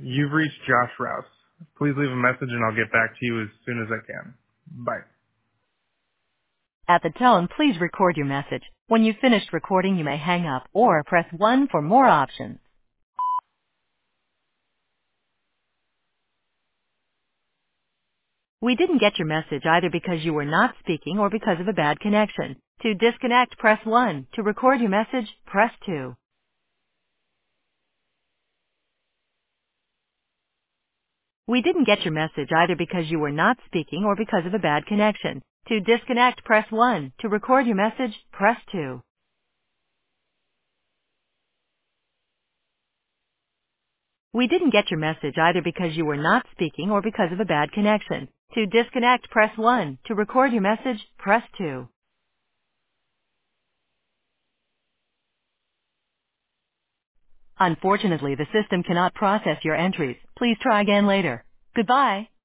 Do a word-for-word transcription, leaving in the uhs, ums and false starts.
You've reached Josh Rouse. Please leave a message and I'll get back to you as soon as I can. Bye. At the tone, please record your message. When you've finished recording, you may hang up or press one for more options. We didn't get your message either because you were not speaking or because of a bad connection. To disconnect, press one. To record your message, press two. We didn't get your message either because you were not speaking or because of a bad connection. To disconnect, press one. To record your message, press two. We didn't get your message either because you were not speaking or because of a bad connection. To disconnect, press one. To record your message, press two. Unfortunately, the system cannot process your entries. Please try again later. Goodbye.